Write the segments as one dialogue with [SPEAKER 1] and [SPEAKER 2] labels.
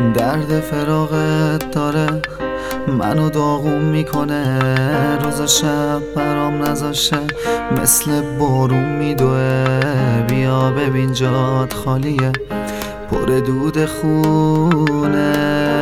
[SPEAKER 1] درد فراقت داره منو داغون میکنه، روز و شب برام نذاشه، مثل بارون میدوه. بیا ببین جات خالیه، پر دود خونه.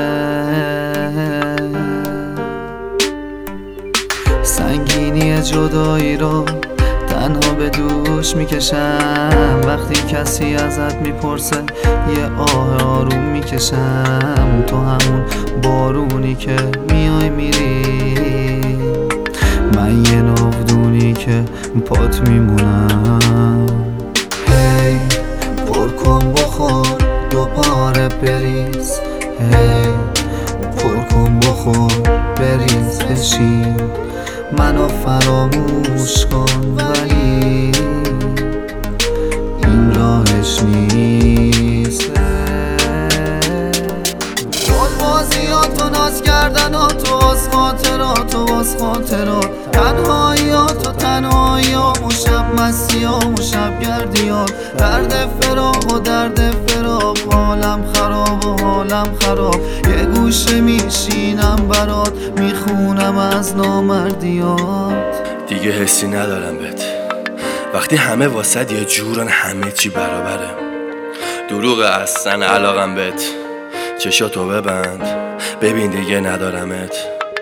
[SPEAKER 1] سنگینی جدایی رو تنها به دوش میکشم، وقتی کسی ازت میپرسه یه آه آروم میکشم. تو همون بارونی که میای میری، من یه ناودونی که پات میمونم. هی پر کن بخور دوباره بریز، هی پر کن بخور بریز بشین، منو فراموش کن ولی این راهش نیست. بازیات و ناز کردنات و از خاطرات و از خاطرات، تنهاییات و تنهاییام و شب مسیام و شب گردیات، درد فراق و درد فراق، حالم خراب و حالم خراب. یه گوشه میشینم برات میخونم از نامردیات.
[SPEAKER 2] دیگه حسی ندارم بهت، وقتی همه واسد یه جورن همه چی برابره. دروغ اصلا علاقم بهت، چشاتو ببند ببین دیگه ندارمت،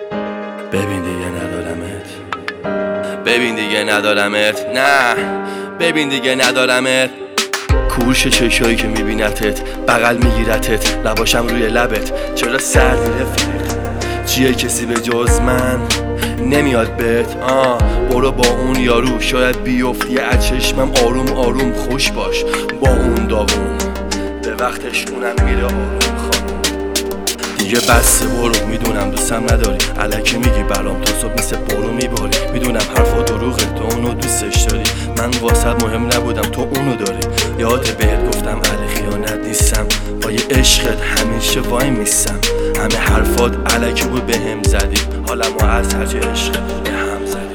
[SPEAKER 2] ببین دیگه ندارمت، ببین دیگه ندارمت، نه ببین دیگه ندارمت. کورش چشایی که میبینتت بغل میگیرتت، لباشم روی لبت، چرا سردی رفیق؟ چیه کسی به جز من نمیاد بهت؟ برو با اون یارو، شاید بیفتی از چشمم. آروم آروم خوش باش با اون داغون، به وقتش اونم میره آروم. خانم دیگه بسته برو، میدونم دوستم نداری، الکی میگی برام تا صبح مثل برو میباری. میدونم حرفا دروغه، تو اونو دوستش داری، من واسط مهم نبودم تو اونو داری. یاد بهت گفتم علی خیانت نیستم، با یه عشقت همیشه وای میستم. همه حرفات الکی بود بهم زدی، حالمو از هرچه عشقت به هم زدی.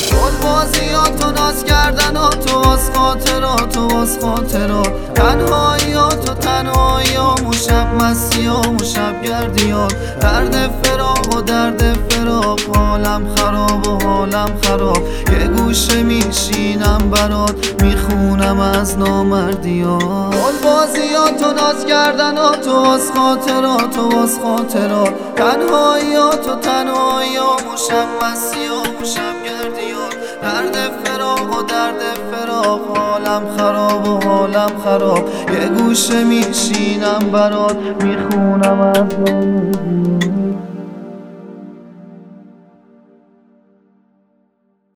[SPEAKER 1] بازیات و ناز کردنات و از خاطرات و از خاطرات، تنهاییات و تنهاییام و شب مسیام و شب گردیات، درد فراق و درد فراق، حالم خراب و حالم خراب. یه گوشه میشینم برات میخونم از نامردیات. بازیات و ناز کردنات و از خاطرات و از خاطرات، تنهاییات و تنهاییام و شب مسیام و شب گردیات، درد فراق و درد فراق، حالم خراب و حالم خراب. یه گوشه میشینم برات میخونم از نامردیات.